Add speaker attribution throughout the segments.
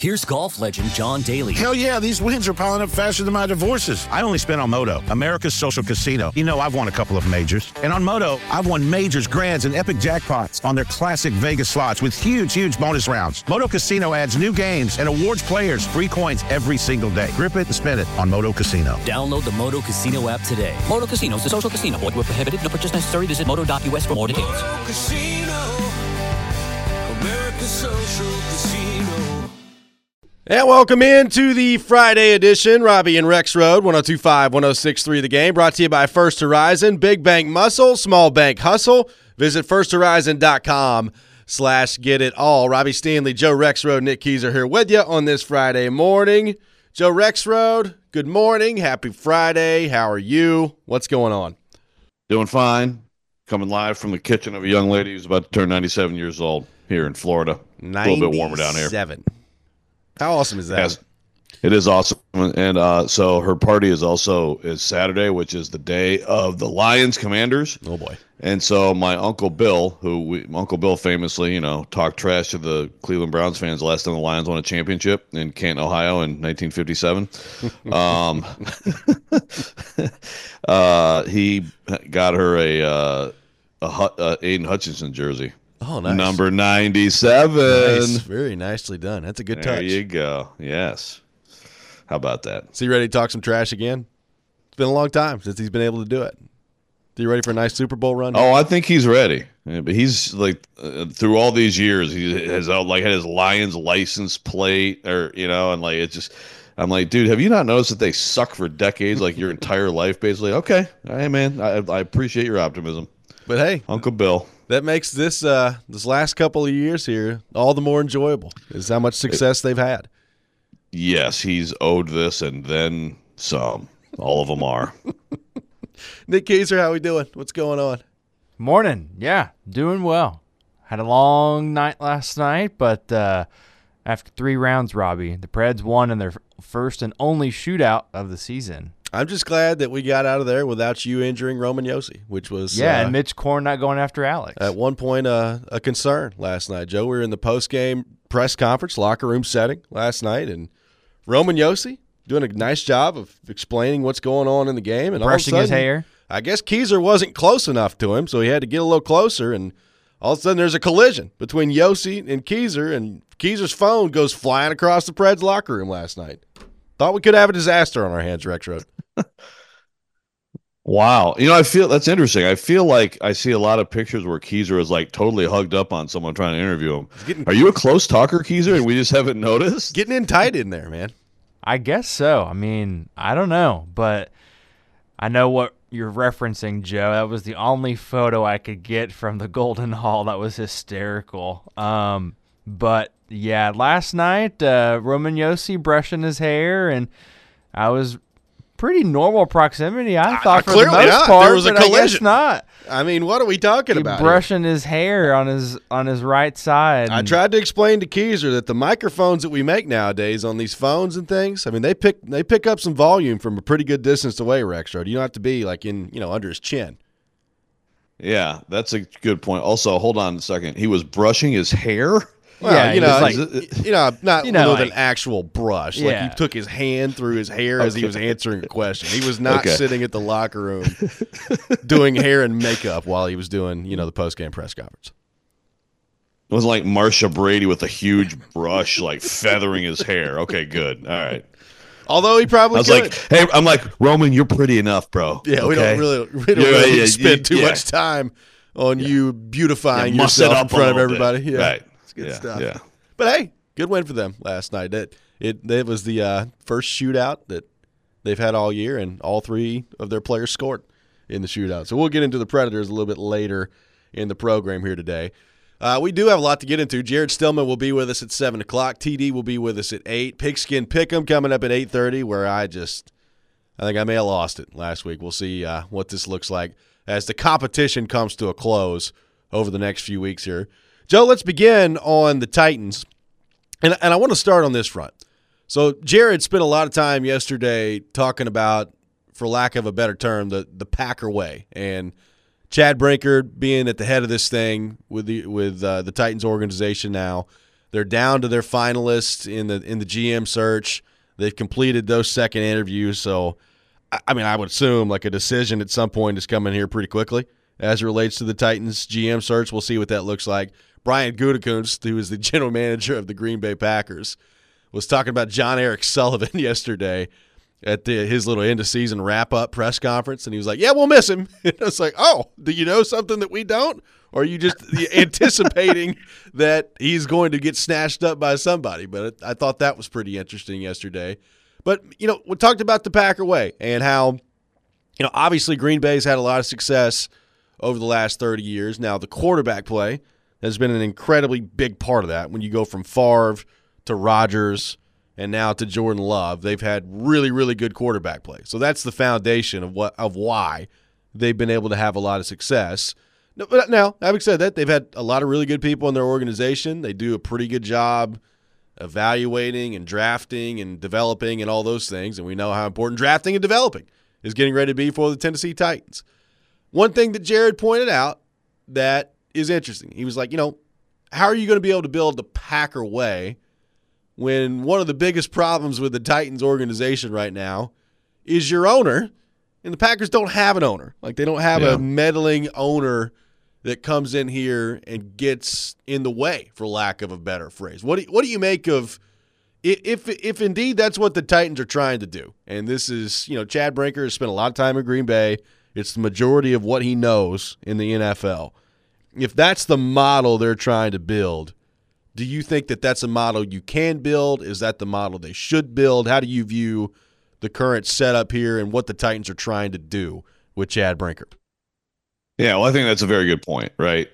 Speaker 1: Here's golf legend John Daly.
Speaker 2: Hell yeah, these wins are piling up faster than my divorces. I only spent on Moto, America's social casino. You know, I've won a couple of majors. And on Moto, I've won majors, grands, and epic jackpots on their classic Vegas slots with huge bonus rounds. Moto Casino adds new games and awards players free coins every single day. Grip it and spin it on Moto Casino.
Speaker 1: Download the Moto Casino app today. Moto Casino is a social casino. Void where prohibited. No purchase necessary. Visit moto.us for more details.
Speaker 3: Moto Casino, America's social casino.
Speaker 4: And welcome into the Friday edition, Robbie and Rex Road, 102.5, 106.3 The Game, brought to you by First Horizon, Big Bank Muscle, Small Bank Hustle. Visit firsthorizon.com/get-it-all. Robbie Stanley, Joe Rexrode, Nick Keys are here with you on this Friday morning. Joe Rexrode, good morning. Happy Friday. How are you? What's going on?
Speaker 5: Doing fine. Coming live from the kitchen of a young lady who's about to turn 97 years old here in Florida. A little bit warmer down here.
Speaker 4: 97. How awesome is that?
Speaker 5: Yes, it is awesome. And so her party is Saturday, which is the day of the Lions Commanders.
Speaker 4: Oh, boy.
Speaker 5: And so my Uncle Bill, Uncle Bill famously, talked trash to the Cleveland Browns fans the last time the Lions won a championship in Canton, Ohio in 1957. He got her a Aiden Hutchinson jersey.
Speaker 4: Oh, nice.
Speaker 5: Number 97.
Speaker 4: Nice. Very nicely done. That's a good touch.
Speaker 5: There you go. Yes. How about that?
Speaker 4: Is he ready to talk some trash again? It's been a long time since he's been able to do it. Are you ready for a nice Super Bowl run?
Speaker 5: Oh, I think he's ready. Yeah, but he's like through all these years, he has had his Lions license plate, and like it's just. I'm like, dude, have you not noticed that they suck for decades, like your entire life, basically? Okay, hey man, I appreciate your optimism.
Speaker 4: But hey,
Speaker 5: Uncle Bill.
Speaker 4: That makes this last couple of years here all the more enjoyable. Is how much success they've had.
Speaker 5: Yes, he's owed this and then some. All of them are.
Speaker 4: Nick Kaiser, how we doing? What's going on?
Speaker 6: Morning. Yeah, doing well. Had a long night last night, but after 3 rounds, Robbie, the Preds won in their first and only shootout of the season.
Speaker 4: I'm just glad that we got out of there without you injuring Roman Josi, which was
Speaker 6: and Mitch Korn not going after Alex.
Speaker 4: At one point, a concern last night. Joe, we were in the post-game press conference, locker room setting last night, and Roman Josi doing a nice job of explaining what's going on in the game. And
Speaker 6: brushing
Speaker 4: all of a sudden,
Speaker 6: his hair.
Speaker 4: I guess Keyser wasn't close enough to him, so he had to get a little closer, and all of a sudden there's a collision between Josi and Keyser, and Keyser's phone goes flying across the Preds locker room last night. Thought we could have a disaster on our hands, Rex Road.
Speaker 5: Wow. I feel that's interesting. I feel like I see a lot of pictures where Keyser is like totally hugged up on someone trying to interview him. Are you a close talker, Keyser, and we just haven't noticed?
Speaker 4: Getting in tight in there, man.
Speaker 6: I guess so. I mean, I don't know, but I know what you're referencing, Joe. That was the only photo I could get from the Golden Hall. That was hysterical. But yeah, last night, Roman Josi brushing his hair, and I was pretty normal proximity, I thought, for the most part.
Speaker 4: There was a collision.
Speaker 6: I guess not.
Speaker 4: I mean, what are we talking about?
Speaker 6: Brushing his hair on his right side.
Speaker 4: I tried to explain to Keyser that the microphones that we make nowadays on these phones and things, I mean, they pick up some volume from a pretty good distance away, Rex Road. You don't have to be like under his chin.
Speaker 5: Yeah, that's a good point. Also, hold on a second. He was brushing his hair?
Speaker 4: Well, not with
Speaker 6: like,
Speaker 4: an actual brush. Like he took his hand through his hair as he was answering a question. He was not sitting at the locker room doing hair and makeup while he was doing, the post-game press conference.
Speaker 5: It was like Marsha Brady with a huge brush, like feathering his hair. Okay, good. All right.
Speaker 4: Although he probably
Speaker 5: I'm like, Roman, you're pretty enough, bro.
Speaker 4: Yeah, we don't really spend too much time on you beautifying yourself in front of everybody.
Speaker 5: Yeah. Right.
Speaker 4: Good stuff. Yeah. But hey, good win for them last night. It was the first shootout that they've had all year, and all 3 of their players scored in the shootout. So we'll get into the Predators a little bit later in the program here today. We do have a lot to get into. Jared Stillman will be with us at 7 o'clock. TD will be with us at 8. Pigskin Pick'em coming up at 8:30, where I think I may have lost it last week. We'll see what this looks like as the competition comes to a close over the next few weeks here. Joe, let's begin on the Titans, and I want to start on this front. So Jared spent a lot of time yesterday talking about, for lack of a better term, the Packer way, and Chad Brinkard being at the head of this thing with the Titans organization now, They're down to their finalists in the GM search. They've completed those second interviews. So, I mean, I would assume like a decision at some point is coming here pretty quickly as it relates to the Titans GM search. We'll see what that looks like. Brian Gutekunst, who is the general manager of the Green Bay Packers, was talking about John Eric Sullivan yesterday at his little end-of-season wrap-up press conference, and he was like, yeah, we'll miss him. And I was like, oh, do you know something that we don't? Or are you just anticipating that he's going to get snatched up by somebody? But I thought that was pretty interesting yesterday. But, we talked about the Packer way and how, obviously Green Bay's had a lot of success over the last 30 years. Now, the quarterback play has been an incredibly big part of that. When you go from Favre to Rodgers and now to Jordan Love, they've had really, really good quarterback play. So that's the foundation of why they've been able to have a lot of success. But now, having said that, they've had a lot of really good people in their organization. They do a pretty good job evaluating and drafting and developing and all those things, and we know how important drafting and developing is getting ready to be for the Tennessee Titans. One thing that Jared pointed out that is interesting, he was like, how are you going to be able to build the Packer way when one of the biggest problems with the Titans organization right now is your owner, and the Packers don't have an owner. Like, they don't have a meddling owner that comes in here and gets in the way, for lack of a better phrase. What do you make of if indeed that's what the Titans are trying to do? And this is, Chad Brinker has spent a lot of time in Green Bay. It's the majority of what he knows in the NFL. If that's the model they're trying to build, do you think that that's a model you can build? Is that the model they should build? How do you view the current setup here and what the Titans are trying to do with Chad Brinker?
Speaker 5: Yeah, well, I think that's a very good point, right?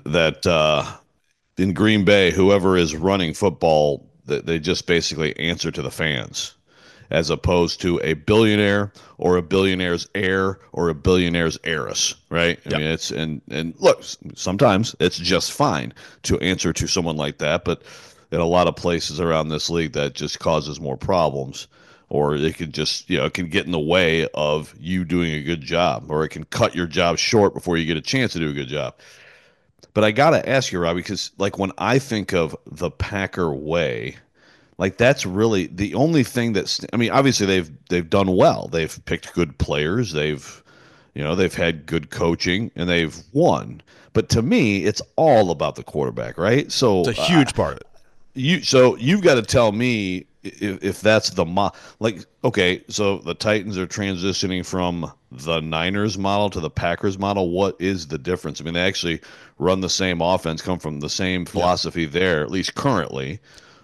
Speaker 5: That in Green Bay, whoever is running football, they just basically answer to the fans, as opposed to a billionaire or a billionaire's heir or a billionaire's heiress, right? I mean, it's and look, sometimes it's just fine to answer to someone like that, but in a lot of places around this league, that just causes more problems. Or it could just, it can get in the way of you doing a good job, or it can cut your job short before you get a chance to do a good job. But I got to ask you, Robbie, because like when I think of the Packer way, like that's really the only thing that's, I mean, obviously they've done well. They've picked good players. They've had good coaching and they've won. But to me, it's all about the quarterback, right? So
Speaker 4: it's a huge part of it.
Speaker 5: So you've got to tell me if that's the okay, so the Titans are transitioning from the Niners model to the Packers model. What is the difference? I mean, they actually run the same offense, come from the same philosophy there, at least currently.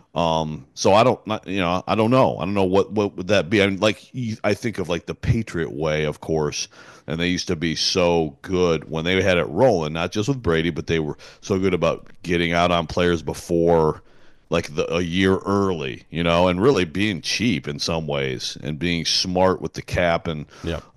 Speaker 5: So I don't know. I don't know what would that be. I mean, I think of like the Patriot way, of course, and they used to be so good when they had it rolling, not just with Brady, but they were so good about getting out on players before a year early, and really being cheap in some ways and being smart with the cap and,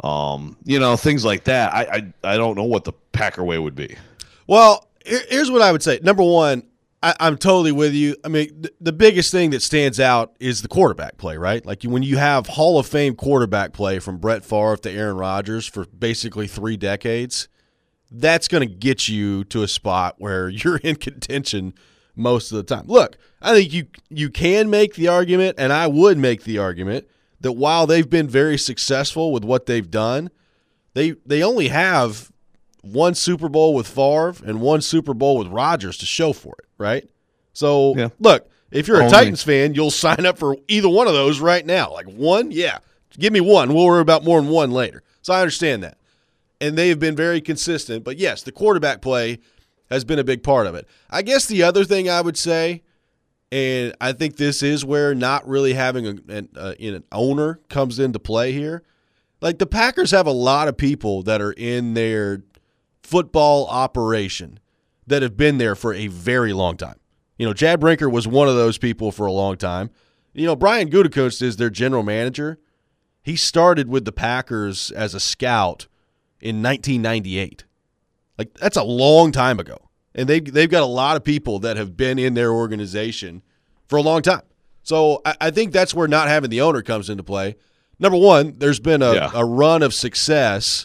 Speaker 5: things like that. I don't know what the Packer way would be.
Speaker 4: Well, here's what I would say. Number one, I'm totally with you. I mean, the biggest thing that stands out is the quarterback play, right? Like when you have Hall of Fame quarterback play from Brett Favre to Aaron Rodgers for basically 3 decades, that's going to get you to a spot where you're in contention most of the time. Look, I think you can make the argument, and I would make the argument, that while they've been very successful with what they've done, they only have 1 Super Bowl with Favre and 1 Super Bowl with Rodgers to show for it, right? So, Look, if you're a Titans fan, you'll sign up for either one of those right now. Like 1, yeah, give me 1. We'll worry about more than 1 later. So I understand that. And they have been very consistent. But, yes, the quarterback play has been a big part of it. I guess the other thing I would say, and I think this is where not really having an owner comes into play here. Like the Packers have a lot of people that are in their football operation that have been there for a very long time. Chad Brinker was one of those people for a long time. Brian Gutekunst is their general manager. He started with the Packers as a scout in 1998. Like, that's a long time ago. And they've got a lot of people that have been in their organization for a long time. So I think that's where not having the owner comes into play. Number one, there's been a run of success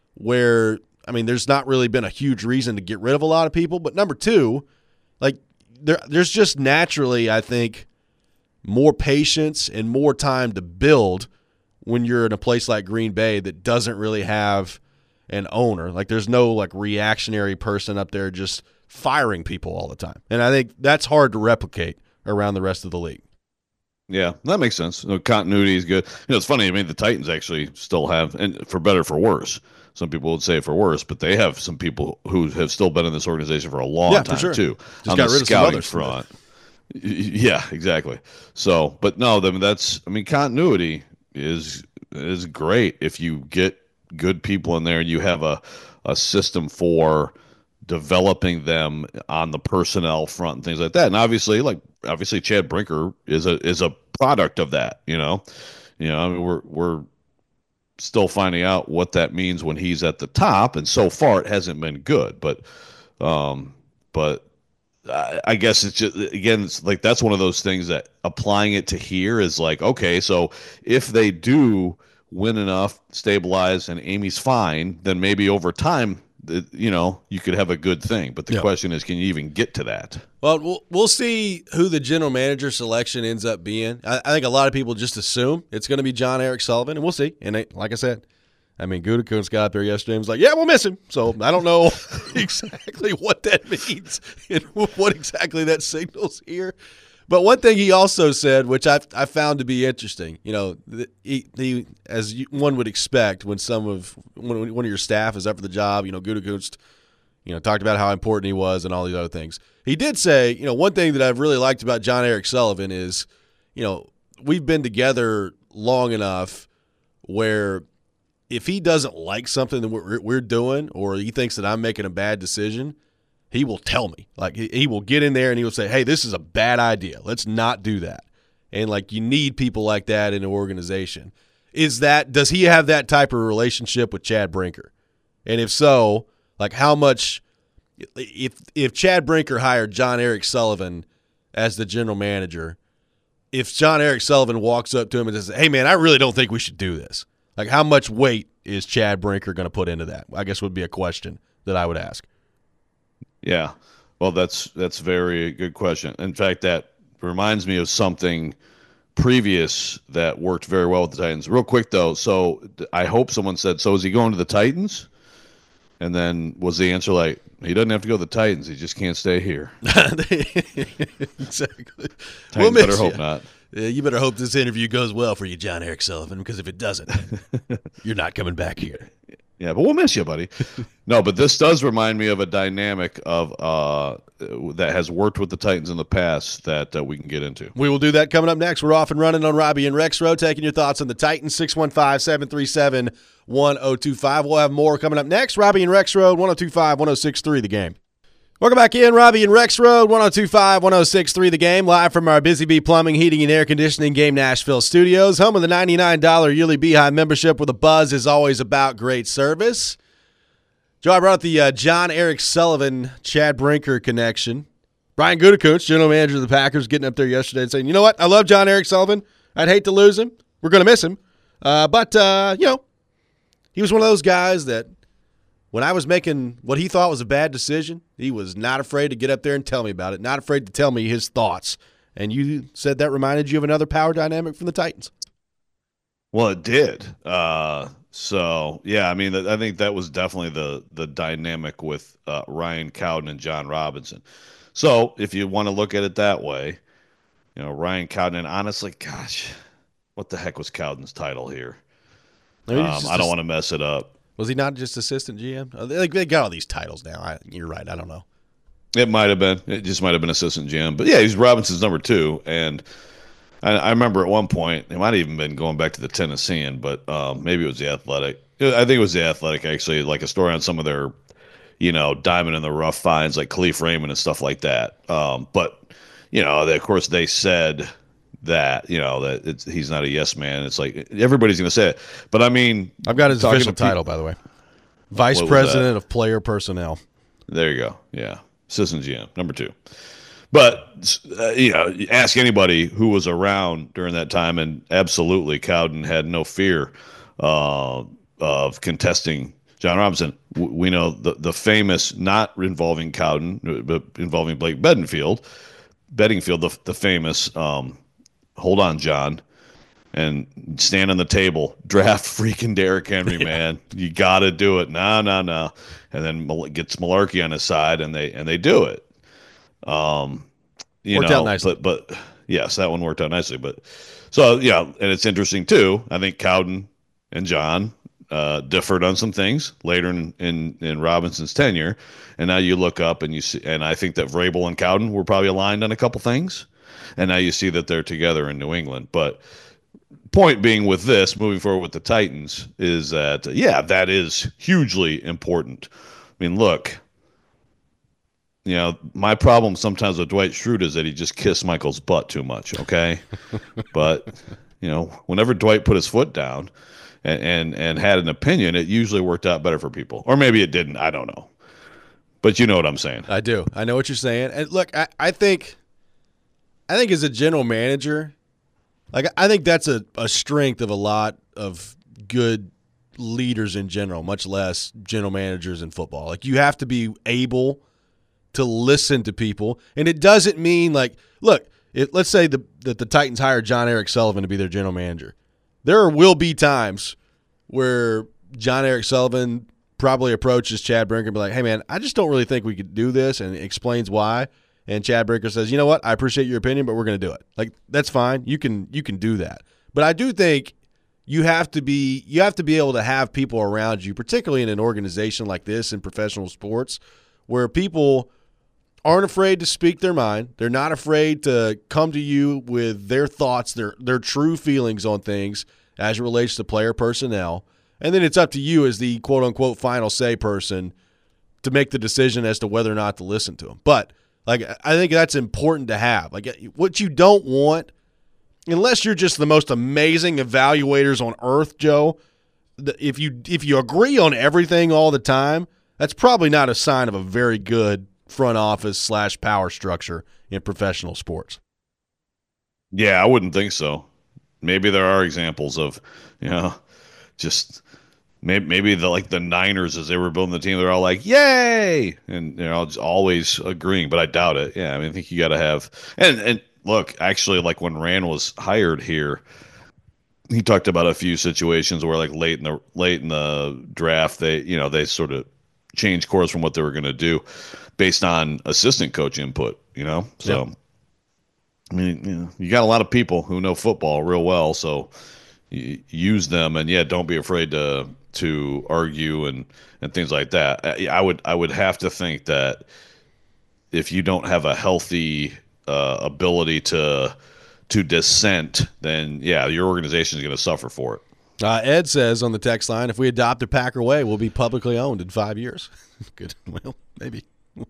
Speaker 4: where, I mean, there's not really been a huge reason to get rid of a lot of people. But number two, like, there's just naturally, I think, more patience and more time to build when you're in a place like Green Bay that doesn't really have an owner. Like there's no like reactionary person up there just firing people all the time. And I think that's hard to replicate around the rest of the league.
Speaker 5: Yeah, that makes sense. Continuity is good. It's funny. I mean, the Titans actually still have, and for better or for worse, some people would say for worse, but they have some people who have still been in this organization for a long time,
Speaker 4: for sure.
Speaker 5: too.
Speaker 4: Just
Speaker 5: on
Speaker 4: got
Speaker 5: the
Speaker 4: rid of some
Speaker 5: scouting
Speaker 4: others.
Speaker 5: front. Yeah, exactly. So, but no, continuity is great if you get good people in there and you have a system for developing them on the personnel front and things like that. And obviously Chad Brinker is a product of that, I mean, we're still finding out what that means when he's at the top, and so far it hasn't been good, but I guess it's just, again, it's like that's one of those things that applying it to here is like, okay, so if they do win enough, stabilize, and Amy's fine, then maybe over time, you could have a good thing. But the question is, can you even get to that?
Speaker 4: Well, we'll see who the general manager selection ends up being. I think a lot of people just assume it's going to be John Eric Sullivan, and we'll see. And like I said, I mean, Gutekunst got up there yesterday and was like, yeah, we'll miss him. So I don't know exactly what that means and what exactly that signals here. But one thing he also said, which I found to be interesting, he as one would expect when one of your staff is up for the job, Gutekunst, talked about how important he was and all these other things. He did say, one thing that I've really liked about John Eric Sullivan is, we've been together long enough where if he doesn't like something that we're doing, or he thinks that I'm making a bad decision, he will tell me. Like he will get in there and he will say, hey, this is a bad idea. Let's not do that. And like, you need people like that in an organization. Does he have that type of relationship with Chad Brinker? And if so, like how much, if Chad Brinker hired John Eric Sullivan as the general manager, if John Eric Sullivan walks up to him and says, hey man, I really don't think we should do this. Like, how much weight is Chad Brinker going to put into that? I guess would be a question that I would ask.
Speaker 5: Yeah, well, that's very good question. In fact, that reminds me of something previous that worked very well with the Titans. Real quick, though, so I hope someone said, so is he going to the Titans? And then was the answer like, he doesn't have to go to the Titans. He just can't stay here.
Speaker 4: Exactly.
Speaker 5: Titans better hope not.
Speaker 4: You better hope this interview goes well for you, John Eric Sullivan, because if it doesn't, you're not coming back here.
Speaker 5: Yeah, but we'll miss you, buddy. No, but this does remind me of a dynamic of that has worked with the Titans in the past that we can get into.
Speaker 4: We will do that coming up next. We're off and running on Robbie and Rexroad, taking your thoughts on the Titans, 615-737-1025. We'll have more coming up next. Robbie and Rexroad, 102.5-106.3 The Game. Welcome back in, Robbie and Rexroad, 102.5-106.3 The Game, live from our Busy Bee Plumbing, Heating, and Air Conditioning Game Nashville studios, home of the $99 yearly Beehive membership where the buzz is always about great service. Joe, I brought up the John Eric Sullivan, Chad Brinker connection. Brian Gutekunst, general manager of the Packers, getting up there yesterday and saying, you know what, I love John Eric Sullivan. I'd hate to lose him. We're going to miss him. But he was one of those guys that when I was making what he thought was a bad decision, he was not afraid to get up there and tell me about it, not afraid to tell me his thoughts. And you said that reminded you of another power dynamic from the Titans.
Speaker 5: Well, it did. So, yeah, I mean, I think that was definitely the dynamic with Ryan Cowden and John Robinson. So, if you want to look at it that way, Ryan Cowden, and honestly, gosh, what the heck was Cowden's title here? I don't want to mess it up.
Speaker 4: Was he not just assistant GM? They got all these titles now. You're right. I don't know.
Speaker 5: It might have been. It just might have been assistant GM. But, yeah, he's Robinson's number 2. And I remember at one point, it might have even been going back to the Tennessean, but maybe it was the Athletic. I think it was the Athletic, actually, like a story on some of their, diamond in the rough finds, like Khalif Raymond and stuff like that. But, of course, they said that, that he's not a yes man. It's like everybody's going to say it. But, I mean.
Speaker 4: I've got his official title, by the way. Vice President of Player Personnel.
Speaker 5: There you go. Yeah. Assistant GM, number 2. But, ask anybody who was around during that time, and absolutely Cowden had no fear of contesting John Robinson. We know the famous, not involving Cowden, but involving Blake Bedingfield, the famous hold on, John, and stand on the table, draft freaking Derrick Henry, man. You got to do it. No. And then gets Malarkey on his side, and they do it.
Speaker 4: Worked out nicely.
Speaker 5: But yes, that one worked out nicely. But so, yeah, and it's interesting, too. I think Cowden and John differed on some things later in Robinson's tenure. And now you look up and you see, and I think that Vrabel and Cowden were probably aligned on a couple things. And now you see that they're together in New England. But point being with this, moving forward with the Titans, is that, yeah, that is hugely important. I mean, look, my problem sometimes with Dwight Schrute is that he just kissed Michael's butt too much, okay? But, whenever Dwight put his foot down and had an opinion, it usually worked out better for people. Or maybe it didn't. I don't know. But you know what I'm saying.
Speaker 4: I do. I know what you're saying. And look, I think as a general manager, I think that's a strength of a lot of good leaders in general, much less general managers in football. Like, you have to be able to listen to people, and it doesn't mean let's say that the Titans hired John Eric Sullivan to be their general manager. There will be times where John Eric Sullivan probably approaches Chad Brinker and be like, hey, man, I just don't really think we could do this, and explains why. And Chad Brinker says, you know what, I appreciate your opinion, but we're going to do it. Like, that's fine. You can do that. But I do think you have to be able to have people around you, particularly in an organization like this in professional sports, where people aren't afraid to speak their mind. They're not afraid to come to you with their thoughts, their true feelings on things as it relates to player personnel. And then it's up to you as the quote-unquote final say person to make the decision as to whether or not to listen to them. But I think that's important to have. What you don't want, unless you're just the most amazing evaluators on earth, Joe, if you agree on everything all the time, that's probably not a sign of a very good front office / power structure in professional sports.
Speaker 5: Yeah, I wouldn't think so. Maybe there are examples of, just maybe the Niners, as they were building the team, they're all like, yay! And just always agreeing, but I doubt it. Yeah, I think you got to have and look, actually, like when Rand was hired here, he talked about a few situations where late in the draft they sort of changed course from what they were going to do based on assistant coach input. So. Yep. I mean, you got a lot of people who know football real well, so you use them, and don't be afraid to argue and things like that. I would have to think that if you don't have a healthy ability to dissent, then your organization is going to suffer for it.
Speaker 4: Ed says on the text line, if we adopt a Packer way, we'll be publicly owned in 5 years. Good. Well, maybe.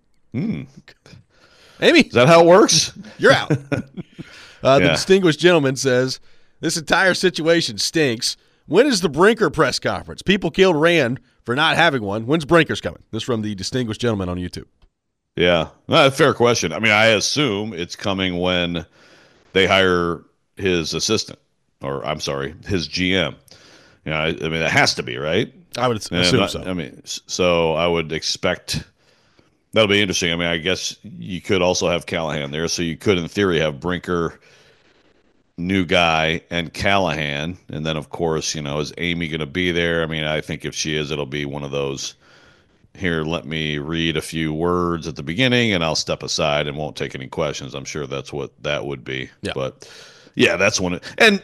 Speaker 4: Maybe.
Speaker 5: Is that how it works?
Speaker 4: You're out. The distinguished gentleman says, this entire situation stinks. When is the Brinker press conference? People killed Rand for not having one. When's Brinker's coming? This from the distinguished gentleman on YouTube.
Speaker 5: Yeah. Fair question. I mean, I assume it's coming when they hire his assistant, or I'm sorry, his GM. I mean, it has to be, right?
Speaker 4: I would assume so.
Speaker 5: I mean, so I would expect that'll be interesting. I mean, I guess you could also have Callahan there, so you could, in theory, have Brinker, new guy, and Callahan, and then of course, is Amy going to be there? I mean, I think if she is, it'll be one of those. Here, let me read a few words at the beginning, and I'll step aside and won't take any questions. I'm sure that's what that would be.
Speaker 4: Yeah.
Speaker 5: But that's one. And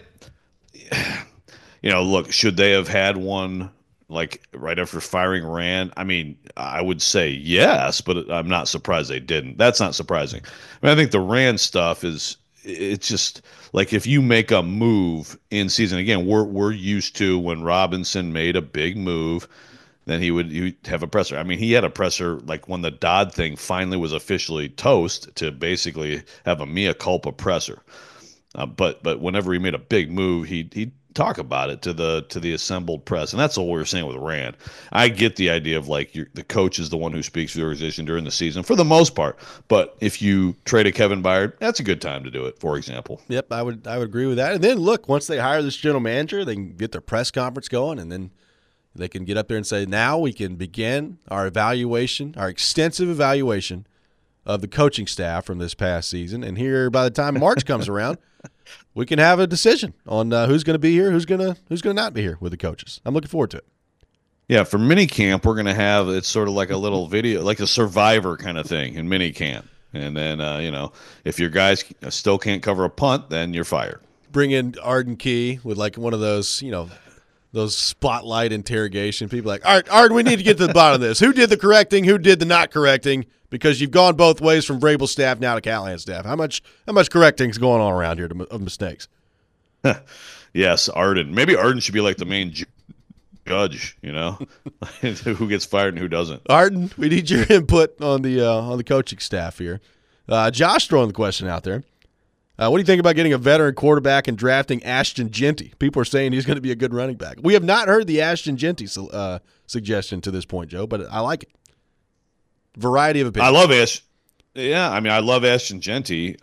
Speaker 5: look, should they have had one right after firing Rand? I mean, I would say yes, but I'm not surprised they didn't. That's not surprising. I mean, I think the Rand stuff it's just if you make a move in season, again, we're used to when Robinson made a big move, then he'd have a presser. I mean, he had a presser when the Dodd thing finally was officially toast, to basically have a mea culpa presser. But whenever he made a big move, he'd talk about it to the assembled press, and that's what we were saying with Rand. I get the idea of the coach is the one who speaks for the organization during the season for the most part, but if you trade a Kevin Byard, that's a good time to do it, for example.
Speaker 4: Yep, I would agree with that. And then look, once they hire this general manager, they can get their press conference going, and then They can get up there and say, now we can begin our evaluation, our extensive evaluation of the coaching staff from this past season. And here, by the time March comes around, we can have a decision on who's going to be here, who's going to not be here with the coaches. I'm looking forward to it.
Speaker 5: Yeah, for mini camp, we're going to have, it's sort of like a little video, like a Survivor kind of thing in mini camp. And then, if your guys still can't cover a punt, then you're fired.
Speaker 4: Bring in Arden Key with like one of those, those spotlight interrogation people like, all right, Arden, we need to get to the bottom of this. Who did the correcting? Who did the not correcting? Because you've gone both ways from Vrabel's staff now to Callahan's staff. How much correcting is going on around here of mistakes?
Speaker 5: Yes, Arden. Maybe Arden should be like the main judge, who gets fired and who doesn't.
Speaker 4: Arden, we need your input on the coaching staff here. Josh throwing the question out there. What do you think about getting a veteran quarterback and drafting Ashton Jeanty? People are saying he's going to be a good running back. We have not heard the Ashton Jeanty suggestion to this point, Joe, but I like it. Variety of opinions.
Speaker 5: I love Ash. Yeah, I love Ashton Jeanty.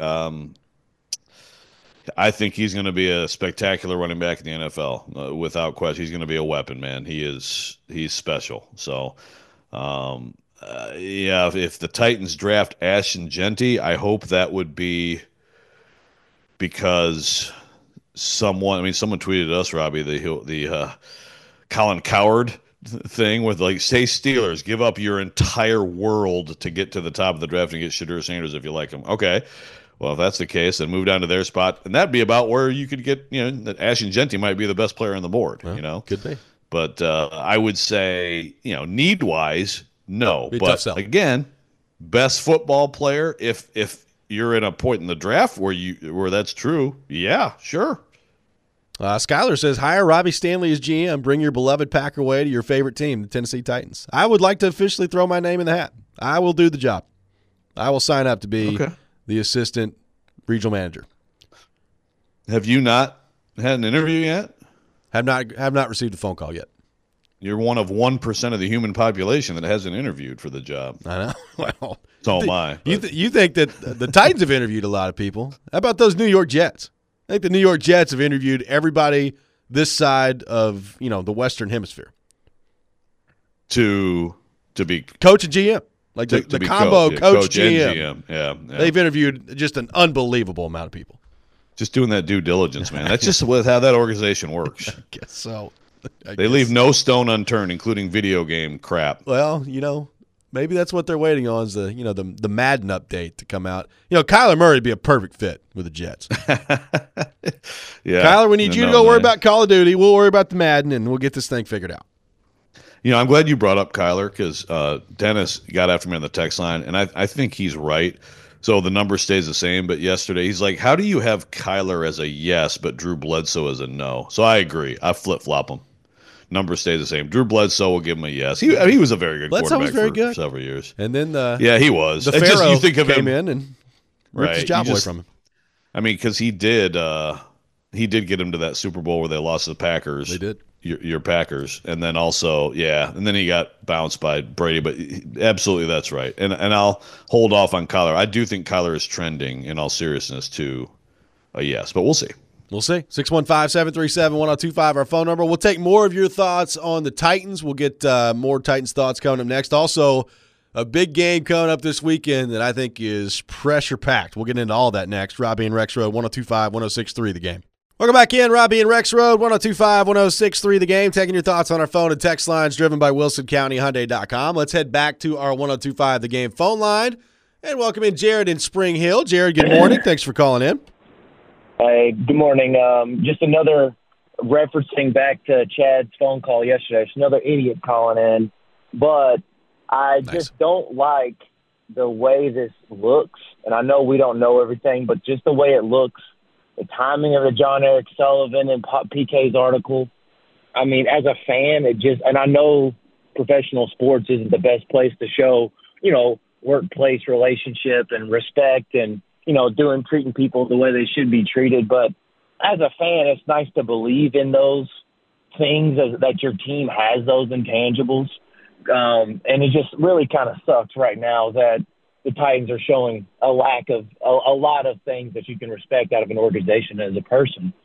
Speaker 5: I think he's going to be a spectacular running back in the NFL, without question. He's going to be a weapon, man. He's special. So, if the Titans draft Ashton Jeanty, I hope that would be because someone tweeted us, Robbie, the Colin Cowherd thing with like, say Steelers, give up your entire world to get to the top of the draft and get Shadur Sanders if you like him. Okay. Well, if that's the case, then move down to their spot. And that'd be about where you could get, that Ashton Jeanty might be the best player on the board,
Speaker 4: Could be.
Speaker 5: But I would say, need-wise, no.
Speaker 4: Be a tough
Speaker 5: but
Speaker 4: sell.
Speaker 5: again, best football player, if you're in a point in the draft where that's true, yeah, sure.
Speaker 4: Skyler says, hire Robbie Stanley as GM. Bring your beloved Packer way to your favorite team, the Tennessee Titans. I would like to officially throw my name in the hat. I will do the job. I will sign up to be the assistant regional manager.
Speaker 5: Have you not had an interview yet?
Speaker 4: Have not received a phone call yet.
Speaker 5: You're one of 1% of the human population that hasn't interviewed for the job.
Speaker 4: I know. Well,
Speaker 5: so am I.
Speaker 4: You think that the Titans have interviewed a lot of people. How about those New York Jets? I think the New York Jets have interviewed everybody this side of, the Western Hemisphere.
Speaker 5: To be
Speaker 4: coach and GM. Like the combo coach GM.
Speaker 5: Yeah.
Speaker 4: They've interviewed just an unbelievable amount of people.
Speaker 5: Just doing that due diligence, man. That's just how that organization works.
Speaker 4: I guess so.
Speaker 5: They leave no stone unturned, including video game crap.
Speaker 4: Well, maybe that's what they're waiting on is the Madden update to come out. Kyler Murray would be a perfect fit with the Jets.
Speaker 5: Yeah.
Speaker 4: Kyler, we need you to go worry about Call of Duty. We'll worry about the Madden, and we'll get this thing figured out.
Speaker 5: I'm glad you brought up Kyler because Dennis got after me on the text line, and I think he's right. So the number stays the same, but yesterday he's like, how do you have Kyler as a yes but Drew Bledsoe as a no? So I agree. I flip-flop him. Number stays the same. Drew Bledsoe will give him a yes. He was a very good quarterback for several years.
Speaker 4: And then
Speaker 5: he was.
Speaker 4: The Pharaoh
Speaker 5: you think of
Speaker 4: came
Speaker 5: him,
Speaker 4: in and ripped his job away from him.
Speaker 5: Because he did get him to that Super Bowl where they lost to the Packers.
Speaker 4: They did.
Speaker 5: Your Packers. And then also, and then he got bounced by Brady. But absolutely, that's right. And I'll hold off on Kyler. I do think Kyler is trending, in all seriousness, to a yes. But we'll see.
Speaker 4: We'll see. 615-737-1025, our phone number. We'll take more of your thoughts on the Titans. We'll get more Titans thoughts coming up next. Also, a big game coming up this weekend that I think is pressure-packed. We'll get into all that next. Robbie and Rex Road, 102.5, 106.3 The Game. Welcome back in. Robbie and Rex Road, 102.5, 106.3 The Game. Taking your thoughts on our phone and text lines driven by WilsonCountyHyundai.com. Let's head back to our 102.5 The Game phone line and welcome in Jared in Spring Hill. Jared, good morning. Thanks for calling in.
Speaker 7: Hey, good morning. Just another referencing back to Chad's phone call yesterday. It's another idiot calling in. But I just don't like the way this looks. And I know we don't know everything, but just the way it looks, the timing of the John Eric Sullivan and PK's article. I mean, as a fan, and I know professional sports isn't the best place to show, workplace relationship and respect and, treating people the way they should be treated. But as a fan, it's nice to believe in those things, that your team has those intangibles. And it just really kind of sucks right now that the Titans are showing a lack of a lot of things that you can respect out of an organization as a person.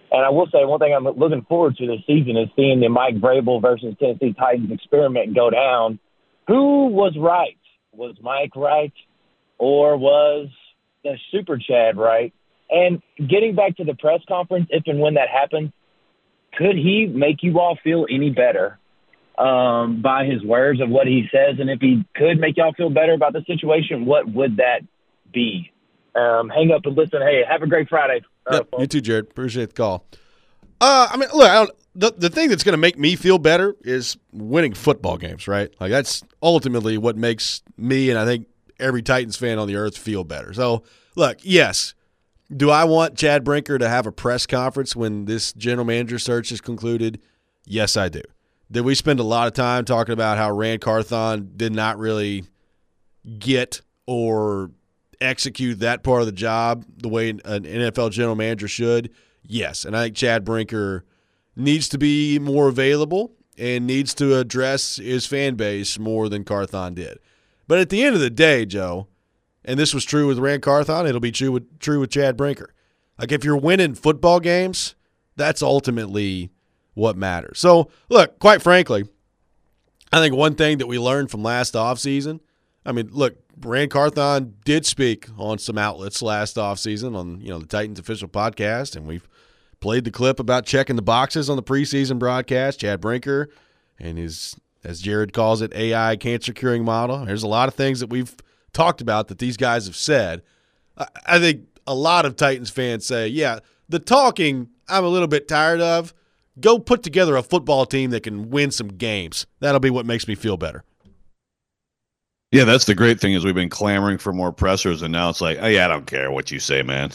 Speaker 7: And I will say one thing I'm looking forward to this season is seeing the Mike Vrabel versus Tennessee Titans experiment go down. Who was right? Was Mike right, or was the Super Chad right? And getting back to the press conference, if and when that happens, could he make you all feel any better by his words of what he says? And if he could make y'all feel better about the situation, what would that be? Hang up and listen. Hey, have a great Friday.
Speaker 4: You too, Jared. Appreciate the call. Look, the thing that's going to make me feel better is winning football games, right? Like, that's ultimately what makes me and I think every Titans fan on the earth feel better. So, look, yes, do I want Chad Brinker to have a press conference when this general manager search is concluded? Yes, I do. Did we spend a lot of time talking about how Rand Carthon did not really get or execute that part of the job the way an NFL general manager should? Yes, and I think Chad Brinker needs to be more available and needs to address his fan base more than Carthon did. But at the end of the day, Joe, and this was true with Rand Carthon, it'll be true with Chad Brinker. Like, if you're winning football games, that's ultimately what matters. So, look, quite frankly, I think one thing that we learned from last offseason, I mean, look, Rand Carthon did speak on some outlets last offseason on, the Titans official podcast, and we've played the clip about checking the boxes on the preseason broadcast. Chad Brinker and his, as Jared calls it, AI cancer-curing model. There's a lot of things that we've talked about that these guys have said. I think a lot of Titans fans say, yeah, the talking I'm a little bit tired of. Go put together a football team that can win some games. That'll be what makes me feel better.
Speaker 5: Yeah, that's the great thing is we've been clamoring for more pressers, and now it's like, oh, yeah, I don't care what you say, man.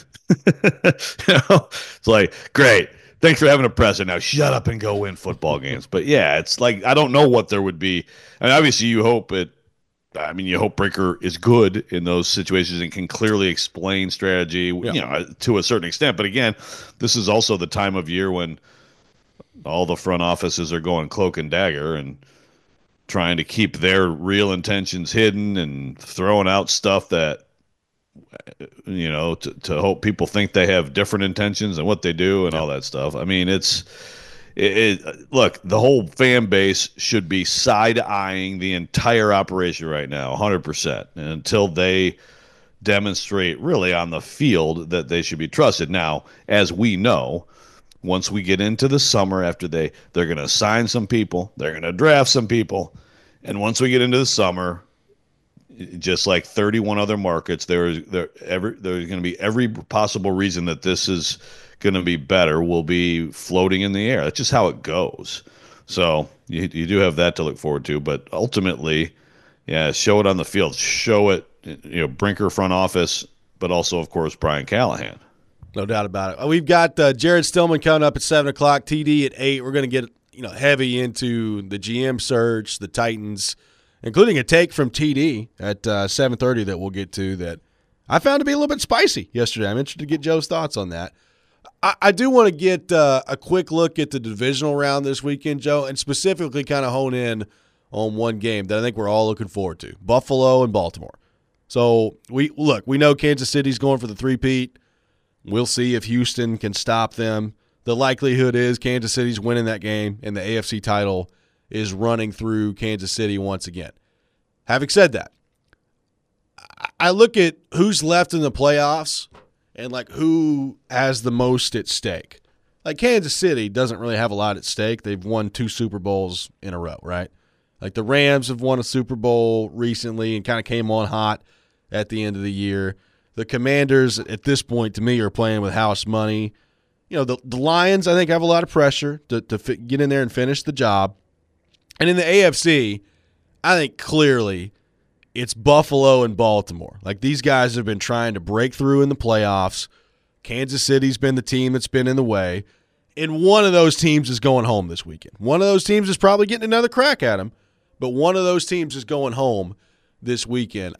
Speaker 5: It's like, great. Thanks for having a presser. Now shut up and go win football games. But, yeah, it's like I don't know what there would be. And obviously you hope you hope Brinker is good in those situations and can clearly explain strategy, to a certain extent. But, again, this is also the time of year when all the front offices are going cloak and dagger and trying to keep their real intentions hidden and throwing out stuff that, to hope people think they have different intentions than what they do and all that stuff. I mean, look, the whole fan base should be side-eyeing the entire operation right now, 100%, and until they demonstrate really on the field that they should be trusted. Now, as we know, once we get into the summer, after they're going to sign some people, they're going to draft some people, and once we get into the summer, just like 31 other markets, there's going to be every possible reason that this is going to be better will be floating in the air. That's just how it goes. So you do have that to look forward to, but ultimately, yeah, show it on the field. Show it, Brinker front office, but also, of course, Brian Callahan.
Speaker 4: No doubt about it. We've got Jared Stillman coming up at 7 o'clock, TD at 8. We're going to get heavy into the GM search, the Titans, including a take from TD at 7:30 that we'll get to that I found to be a little bit spicy yesterday. I'm interested to get Joe's thoughts on that. I do want to get a quick look at the divisional round this weekend, Joe, and specifically kind of hone in on one game that I think we're all looking forward to, Buffalo and Baltimore. So, we know Kansas City's going for the three-peat. We'll see if Houston can stop them. The likelihood is Kansas City's winning that game, and the AFC title is running through Kansas City once again. Having said that, I look at who's left in the playoffs and who has the most at stake. Kansas City doesn't really have a lot at stake. They've won 2 Super Bowls in a row, right? The Rams have won a Super Bowl recently and kind of came on hot at the end of the year. The Commanders, at this point, to me, are playing with house money. The Lions, I think, have a lot of pressure to get in there and finish the job. And in the AFC, I think clearly it's Buffalo and Baltimore. These guys have been trying to break through in the playoffs. Kansas City's been the team that's been in the way. And one of those teams is going home this weekend. One of those teams is probably getting another crack at them, but one of those teams is going home this weekend.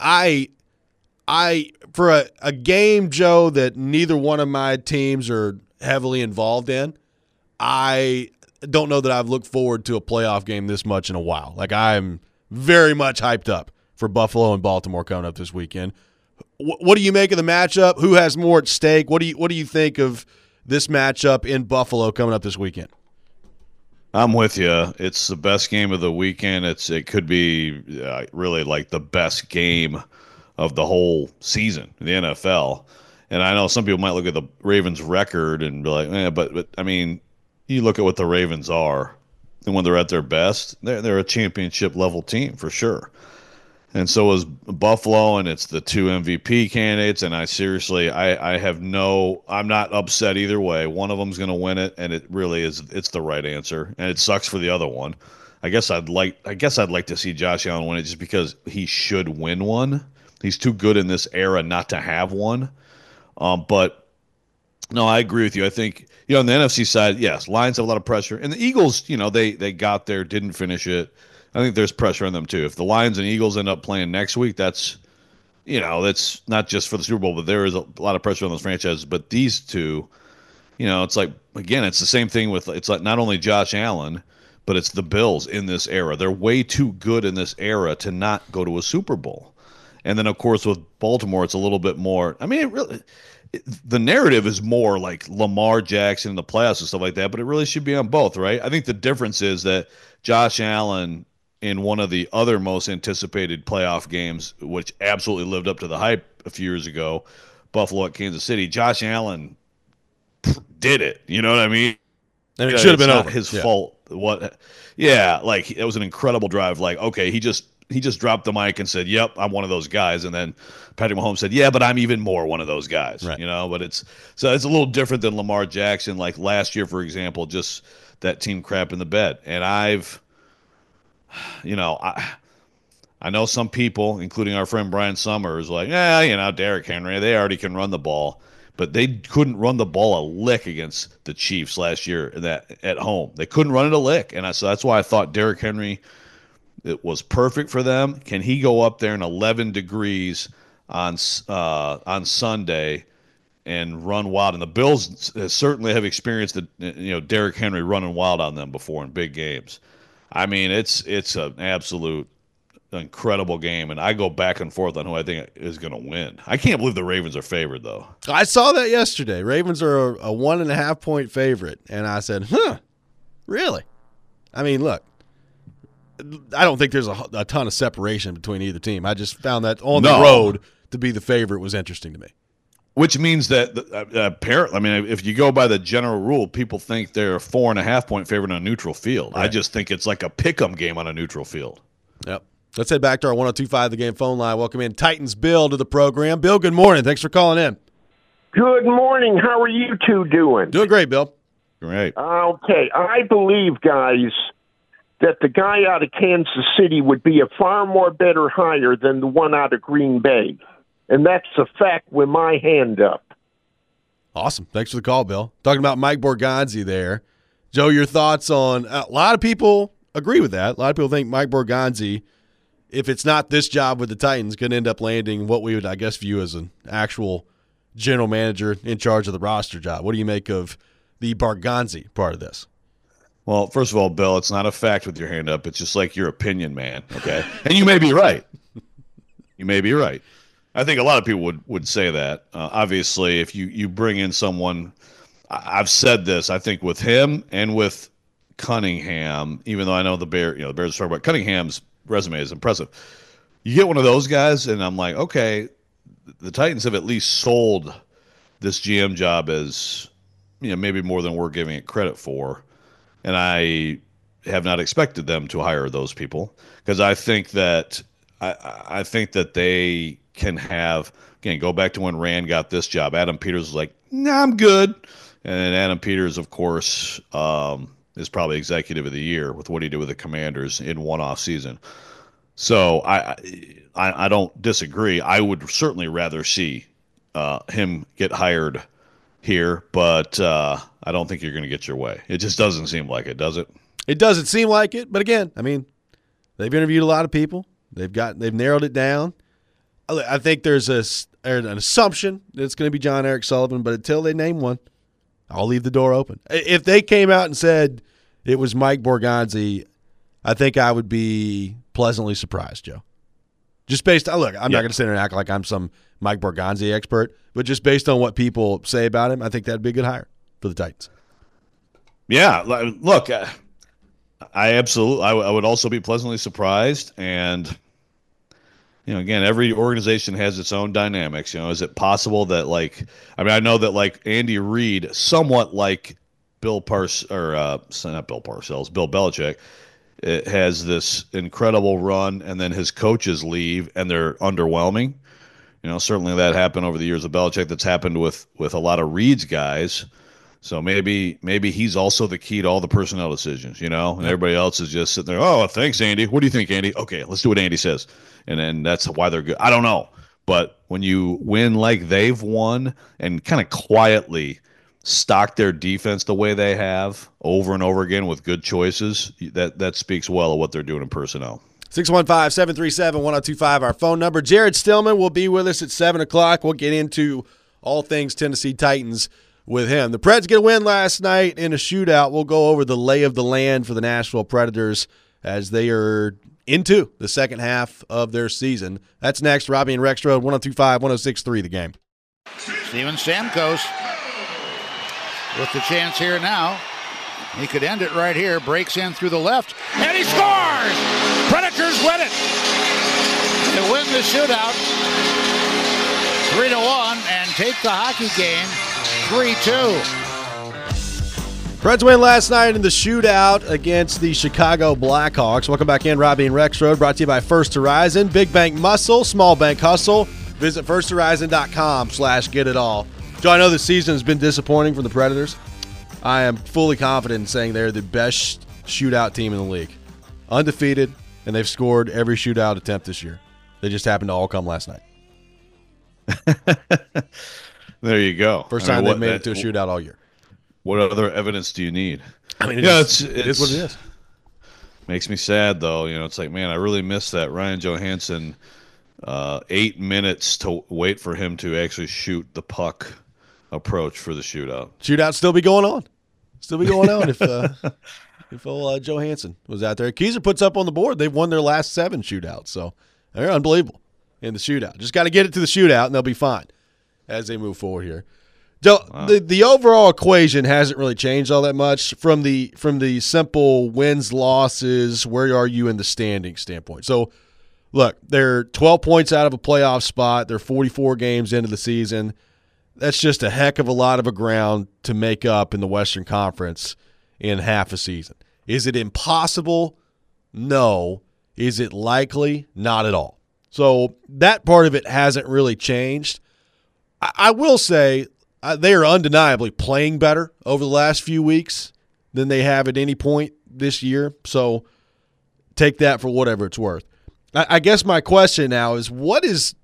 Speaker 4: For a game, Joe, that neither one of my teams are heavily involved in, I don't know that I've looked forward to a playoff game this much in a while. I'm very much hyped up for Buffalo and Baltimore coming up this weekend. What do you make of the matchup? Who has more at stake? What do you think of
Speaker 8: this matchup in Buffalo coming up this weekend?
Speaker 5: I'm with you. It's the best game of the weekend. It could be really like the best game of the whole season in the NFL. And I know some people might look at the Ravens' record and be like, but I mean, you look at what the Ravens are, and when they're at their best, they're a championship level team for sure. And so is Buffalo, and it's the 2 MVP candidates. And I'm not upset either way. One of them's going to win it, and it really is. It's the right answer, and it sucks for the other one. I guess I'd like to see Josh Allen win it just because he should win one. He's too good in this era not to have one. But no, I agree with you. I think on the NFC side, yes, Lions have a lot of pressure, and the Eagles, they got there, didn't finish it. I think there's pressure on them too. If the Lions and Eagles end up playing next week, that's not just for the Super Bowl, but there is a lot of pressure on those franchises. But these two, it's like, again, it's the same thing it's like not only Josh Allen, but it's the Bills in this era. They're way too good in this era to not go to a Super Bowl. And then, of course, with Baltimore, it's a little bit more. I mean, the narrative is more like Lamar Jackson in the playoffs and stuff like that, but it really should be on both, right? I think the difference is that Josh Allen, in one of the other most anticipated playoff games, which absolutely lived up to the hype a few years ago, Buffalo at Kansas City, Josh Allen did it. You know what I mean?
Speaker 8: And it should have been
Speaker 5: not
Speaker 8: over.
Speaker 5: his fault. What? Yeah, like it was an incredible drive. Like, okay, he just dropped the mic and said, "Yep, I'm one of those guys." And then Patrick Mahomes said, "Yeah, but I'm even more one of those guys."
Speaker 8: Right.
Speaker 5: But it's a little different than Lamar Jackson. Like last year, for example, just that team crap in the bed. And I know some people, including our friend Brian Summers, like, Derrick Henry, they already can run the ball. But they couldn't run the ball a lick against the Chiefs last year at home. They couldn't run it a lick. And so that's why I thought Derrick Henry, it was perfect for them. Can he go up there in 11 degrees on Sunday and run wild? And the Bills certainly have experienced Derrick Henry running wild on them before in big games. I mean, it's an absolute incredible game, and I go back and forth on who I think is going to win. I can't believe the Ravens are favored, though.
Speaker 8: I saw that yesterday. Ravens are a 1.5-point favorite, and I said, really? I mean, look, I don't think there's a ton of separation between either team. I just found that on the road to be the favorite was interesting to me.
Speaker 5: Which means that apparently, I mean, if you go by the general rule, people think they're a 4.5-point favorite on a neutral field. Right. I just think it's like a pick'em game on a neutral field.
Speaker 8: Yep. Let's head back to our 102.5 The Game phone line. Welcome in Titans Bill to the program. Bill, good morning. Thanks for calling in.
Speaker 9: Good morning. How are you two doing?
Speaker 8: Doing great, Bill.
Speaker 5: Great.
Speaker 9: Okay. I believe, guys, that the guy out of Kansas City would be a far more better hire than the one out of Green Bay. And that's a fact with my hand up.
Speaker 8: Awesome. Thanks for the call, Bill. Talking about Mike Borgonzi there. Joe, your thoughts on a lot of people agree with that. A lot of people think Mike Borgonzi, if it's not this job with the Titans, going to end up landing what we would, I guess, view as an actual general manager in charge of the roster job. What do you make of the Borgonzi part of this?
Speaker 5: Well, first of all, Bill, it's not a fact with your hand up. It's just like your opinion, man, okay? And you may be right. You may be right. I think a lot of people would say that. Obviously, if you bring in someone, I've said this, I think with him and with Cunningham, even though I know the Bears are talking about Cunningham's resume is impressive. You get one of those guys, and I'm like, okay, the Titans have at least sold this GM job as maybe more than we're giving it credit for. And I have not expected them to hire those people because I think that they can have, again, go back to when Rand got this job. Adam Peters was like, nah, I'm good. And Adam Peters, of course, is probably executive of the year with what he did with the Commanders in one off season. So I don't disagree. I would certainly rather see him get hired here, but I don't think you're going to get your way. It just doesn't seem like it, does it? It
Speaker 8: doesn't seem like it, but again, I mean, they've interviewed a lot of people. They've narrowed it down. I think there's an assumption that it's going to be John Eric Sullivan, but until they name one, I'll leave the door open. If they came out and said it was Mike Borgonzi, I think I would be pleasantly surprised, Joe. Just based on, look, I'm not going to sit there and act like I'm some Mike Borgonzi expert, but just based on what people say about him, I think that'd be a good hire. for the Titans.
Speaker 5: Yeah, look, I would also be pleasantly surprised. And, again, every organization has its own dynamics. Is it possible that, I know that, Andy Reid, somewhat like Bill Belichick, it has this incredible run, and then his coaches leave, and they're underwhelming. Certainly that happened over the years of Belichick. That's happened with a lot of Reid's guys. So maybe he's also the key to all the personnel decisions, and everybody else is just sitting there. Oh, thanks, Andy. What do you think, Andy? Okay, let's do what Andy says. And then that's why they're good. I don't know. But when you win like they've won and kind of quietly stock their defense the way they have over and over again with good choices, that speaks well of what they're doing in personnel.
Speaker 8: 615-737-1025, our phone number. Jared Stillman will be with us at 7 o'clock. We'll get into all things Tennessee Titans with him. The Preds get a win last night in a shootout. We'll go over the lay of the land for the Nashville Predators as they are into the second half of their season. That's next. Robbie and Rexroad, 102.5, 106.3 The Game.
Speaker 10: Steven Stamkos with the chance here now. He could end it right here. Breaks in through the left, and he scores! Predators win it. They win the shootout 3-1 and take the hockey game 3-2.
Speaker 8: Preds win last night in the shootout against the Chicago Blackhawks. Welcome back in, Robbie and Rexroad, brought to you by First Horizon. Big bank muscle, small bank hustle. Visit firsthorizon.com/getitall. Joe, I know this season has been disappointing for the Predators. I am fully confident in saying they're the best shootout team in the league. Undefeated, and they've scored every shootout attempt this year. They just happened to all come last night.
Speaker 5: There you go.
Speaker 8: First time they've made it to a shootout all year.
Speaker 5: What other evidence do you need?
Speaker 8: I mean, it is what it is.
Speaker 5: Makes me sad, though. It's like, man, I really miss that Ryan Johansson 8 minutes to wait for him to actually shoot the puck approach for the shootout.
Speaker 8: Shootout still be going on. If old Johansson was out there. Keyser puts up on the board. They've won their last 7 shootouts, so they're unbelievable in the shootout. Just got to get it to the shootout, and they'll be fine as they move forward here. Joe, wow. The overall equation hasn't really changed all that much from the simple wins, losses, where are you in the standing standpoint. So, look, they're 12 points out of a playoff spot. They're 44 games into the season. That's just a heck of a lot of a ground to make up in the Western Conference in half a season. Is it impossible? No. Is it likely? Not at all. So that part of it hasn't really changed. I will say they are undeniably playing better over the last few weeks than they have at any point this year. So take that for whatever it's worth. I guess my question now is what is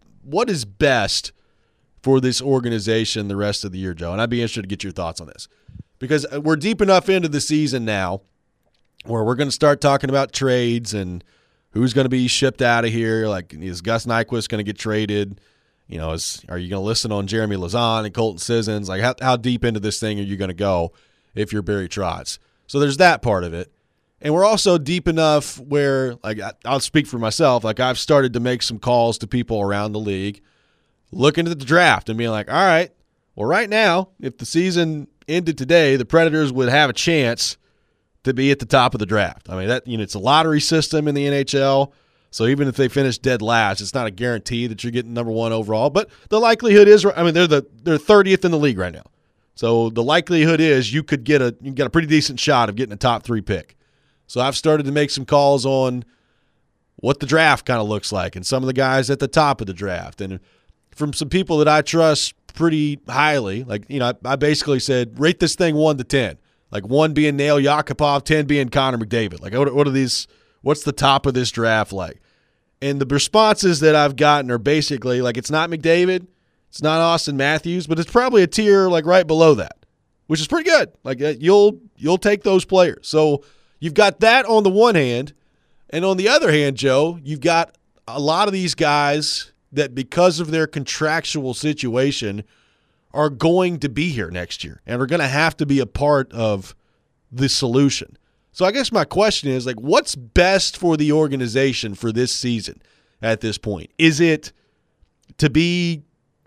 Speaker 8: best for this organization the rest of the year, Joe? And I'd be interested to get your thoughts on this. Because we're deep enough into the season now where we're going to start talking about trades and who's going to be shipped out of here. Like, is Gus Nyquist going to get traded? Are you going to listen on Jeremy Lauzon and Colton Sissons? Like, how deep into this thing are you going to go if you're Barry Trotz? So there's that part of it. And we're also deep enough where, like, I'll speak for myself. Like, I've started to make some calls to people around the league looking at the draft and being like, all right, well, right now, if the season ended today, the Predators would have a chance to be at the top of the draft. I mean, that it's a lottery system in the NHL, so even if they finish dead last, it's not a guarantee that you're getting number 1 overall. But the likelihood is, I mean, they're 30th in the league right now, so the likelihood is you get a pretty decent shot of getting a top 3 pick. So I've started to make some calls on what the draft kind of looks like and some of the guys at the top of the draft, and from some people that I trust pretty highly. Like, I basically said, rate this thing 1 to 10. Like 1 being Nail Yakupov, 10 being Connor McDavid. Like, what are these? What's the top of this draft like? And the responses that I've gotten are basically like, it's not McDavid, it's not Austin Matthews, but it's probably a tier like right below that, which is pretty good. Like, you'll take those players. So you've got that on the one hand, and on the other hand, Joe, you've got a lot of these guys that because of their contractual situation are going to be here next year and are going to have to be a part of the solution. So I guess my question is, like, what's best for the organization for this season at this point? Is it to be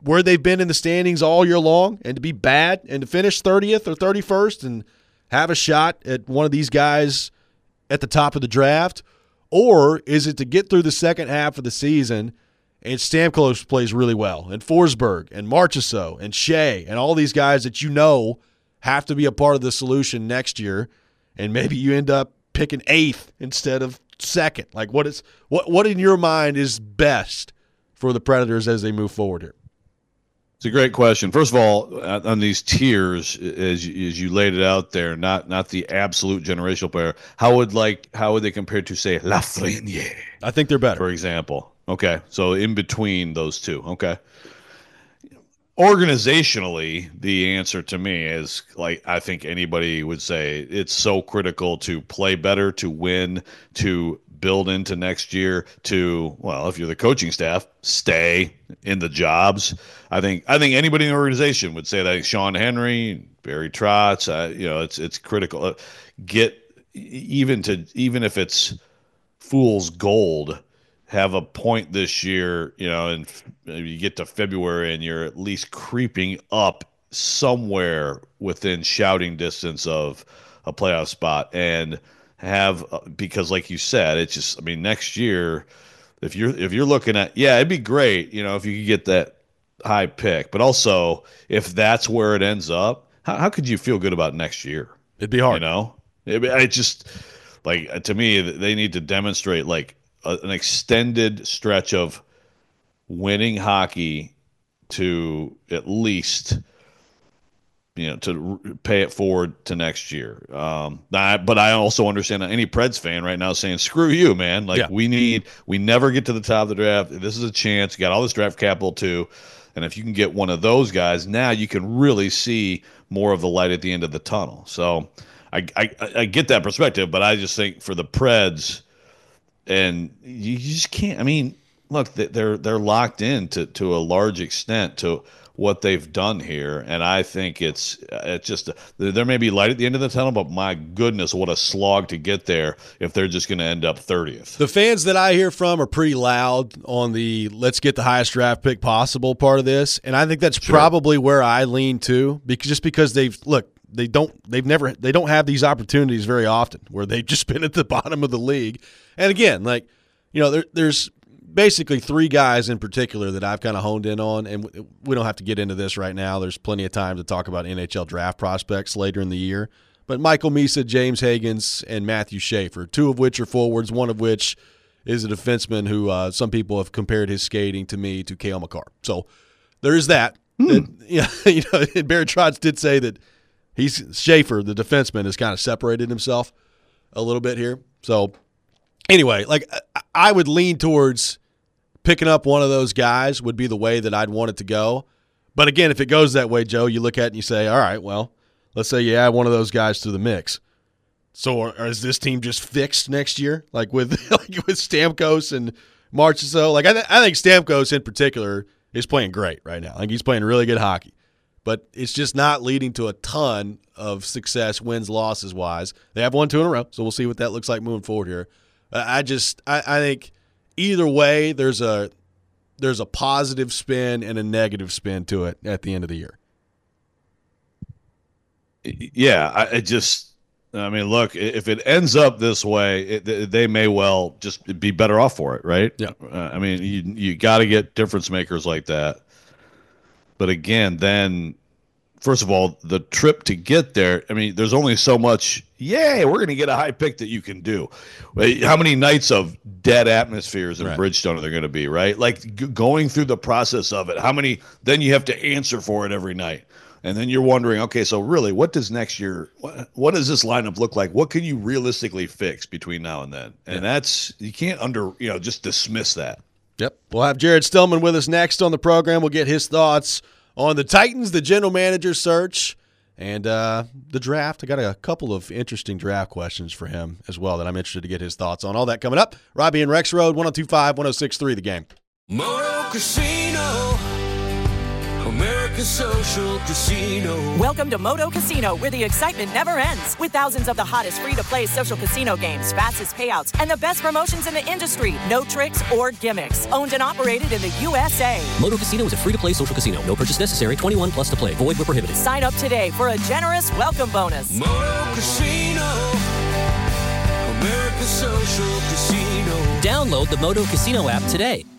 Speaker 8: where they've been in the standings all year long and to be bad and to finish 30th or 31st and have a shot at one of these guys at the top of the draft? Or is it to get through the second half of the season and Stamkos plays really well, and Forsberg and Marchessault and Shea and all these guys that you know have to be a part of the solution next year, and maybe you end up picking 8th instead of 2nd? Like, what in your mind is best for the Predators as they move forward here?
Speaker 5: It's a great question. First of all, on these tiers, as you laid it out there, not the absolute generational player. How would they compare to, say, Lafreniere?
Speaker 8: I think they're better,
Speaker 5: for example. Okay, so in between those two. Okay. Organizationally, the answer to me is, like, I think anybody would say it's so critical to play better, to win, to build into next year, to, well, if you're the coaching staff, stay in the jobs. I think anybody in the organization would say that. Sean Henry, Barry Trotz, it's critical. Get even if it's fool's gold, have a point this year, and you get to February and you're at least creeping up somewhere within shouting distance of a playoff spot, and because like you said, it's just, next year, if you're looking at, it'd be great, if you could get that high pick, but also if that's where it ends up, how could you feel good about next year?
Speaker 8: It'd be hard.
Speaker 5: It just, like, to me, they need to demonstrate, like, an extended stretch of winning hockey to at least, to pay it forward to next year. But I also understand that any Preds fan right now is saying, screw you, man. Like, we never get to the top of the draft. This is a chance. You got all this draft capital too. And if you can get one of those guys, now you can really see more of the light at the end of the tunnel. So I get that perspective, but I just think for the Preds, and you just can't. Look, they're locked in to a large extent to what they've done here, and I think it's just there may be light at the end of the tunnel, but my goodness, what a slog to get there if they're just going to end up 30th.
Speaker 8: The fans that I hear from are pretty loud on the let's get the highest draft pick possible part of this, and I think that's probably where I lean to, because they don't have these opportunities very often where they've just been at the bottom of the league. And again, there's basically 3 guys in particular that I've kind of honed in on, and we don't have to get into this right now. There's plenty of time to talk about NHL draft prospects later in the year. But Michael Misa, James Higgins, and Matthew Schaefer, 2 of which are forwards, one of which is a defenseman who some people have compared his skating to me to Cale Makar. So there's that. And Barry Trotz did say that Schaefer, the defenseman, has kind of separated himself a little bit here. So anyway, I would lean towards picking up one of those guys would be the way that I'd want it to go. But again, if it goes that way, Joe, you look at it and you say, all right, well, let's say you add one of those guys to the mix. So is this team just fixed next year? Like with Stamkos and Marchessault? I think Stamkos in particular is playing great right now. He's playing really good hockey. But it's just not leading to a ton of success, wins, losses wise. They have won 2 in a row, so we'll see what that looks like moving forward here. I think either way, there's a positive spin and a negative spin to it at the end of the year.
Speaker 5: Yeah, look, if it ends up this way, they may well just be better off for it, right?
Speaker 8: Yeah.
Speaker 5: You got to get difference makers like that. But again, then, first of all, the trip to get there, there's only so much, we're going to get a high pick that you can do. How many nights of dead atmospheres in Bridgestone are there going to be, right? Like, going through the process of it, how many, then you have to answer for it every night. And then you're wondering, okay, so really, what does next year, what does this lineup look like? What can you realistically fix between now and then? And you can't just dismiss that.
Speaker 8: Yep. We'll have Jared Stillman with us next on the program. We'll get his thoughts on the Titans, the general manager search, and the draft. I got a couple of interesting draft questions for him as well that I'm interested to get his thoughts on. All that coming up. Robbie and Rex Road, 102.5, 106.3, The Game.
Speaker 3: Moto Casino, America. America's Social Casino.
Speaker 11: Welcome to Moto Casino, where the excitement never ends. With thousands of the hottest free-to-play social casino games, fastest payouts, and the best promotions in the industry. No tricks or gimmicks. Owned and operated in the USA.
Speaker 1: Moto Casino is a free-to-play social casino. No purchase necessary. 21 plus to play. Void where prohibited.
Speaker 11: Sign up today for a generous welcome bonus.
Speaker 3: Moto Casino. America's Social Casino.
Speaker 1: Download the Moto Casino app today.